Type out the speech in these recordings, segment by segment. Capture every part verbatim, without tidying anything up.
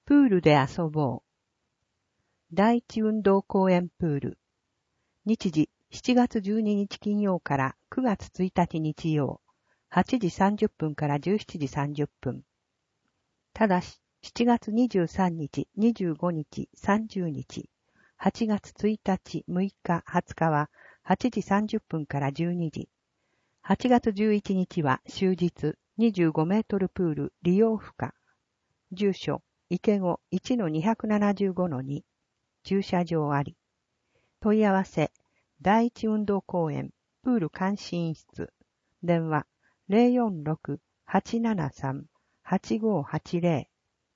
プールで遊ぼう。第一運動公園プール。日時しちがつじゅうににち金曜からくがつついたち日曜。はちじさんじゅっぷんからじゅうしちじさんじゅっぷん。ただし、しちがつにじゅうさんにち、にじゅうごにち、さんじゅうにち。はちがつついたち、むいか、はつかははちじさんじゅっぷんからじゅうにじ。はちがつじゅういちにちは終日にじゅうごメートルプール利用不可。住所、池子 いちのにひゃくななじゅうごのに。駐車場あり。問い合わせ、第一運動公園プール監視員室。電話 ゼロよんろく はちななさん はちごはちゼロ。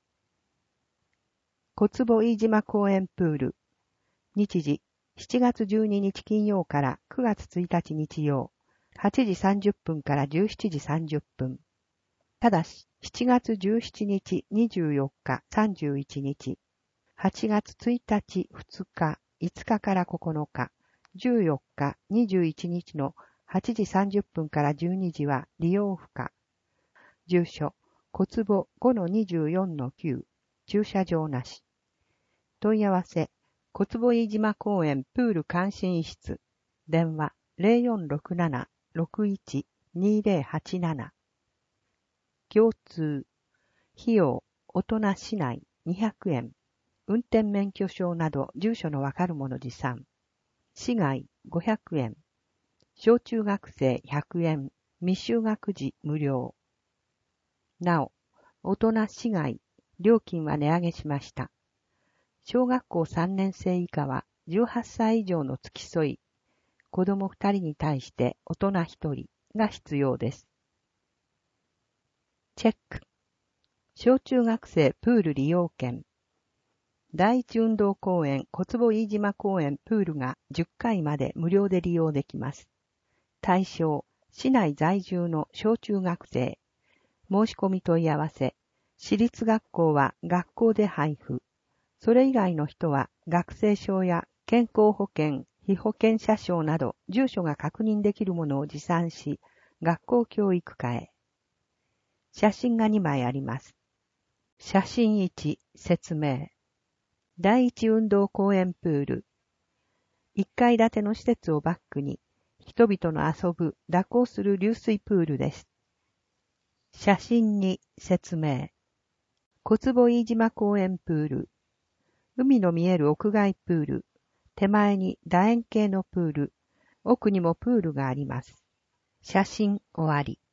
小坪飯島公園プール。日時しちがつじゅうににち金曜からくがつついたち日曜。はちじさんじゅっぷんからじゅうしちじさんじゅっぷん。ただし、しちがつじゅうしちにち、にじゅうよっか、さんじゅういちにち。はちがつついたち、ふつか、いつかからここのか、じゅうよっか、にじゅういちにちのはちじさんじゅっぷんからじゅうにじは利用不可。住所、小坪 ごのにじゅうよんのきゅう、駐車場なし。問い合わせ、小坪飯島公園プール監視員室。電話 ゼロよんろくなな ろくいち にゼロはちなな。共通。費用、大人市内にひゃくえん。運転免許証など住所のわかるもの持参。市外ごひゃくえん。小中学生ひゃくえん。未就学児無料。なお、大人市外、料金は値上げしました。小学校さんねんせい以下はじゅうはっさい以上の付き添い、子供ふたりに対して大人ひとりが必要です。チェック。小中学生プール利用券。第一運動公園小坪飯島公園プールがじゅっかいまで無料で利用できます。対象、市内在住の小中学生。申し込み問い合わせ。私立学校は学校で配布。それ以外の人は学生証や健康保険、被保険者証など住所が確認できるものを持参し、学校教育課へ。写真がにまいあります。写真いち、説明。第一運動公園プール。いっかい建ての施設をバックに、人々の遊ぶ、蛇行する流水プールです。写真に説明。小坪飯島公園プール。海の見える屋外プール。手前に楕円形のプール。奥にもプールがあります。写真終わり。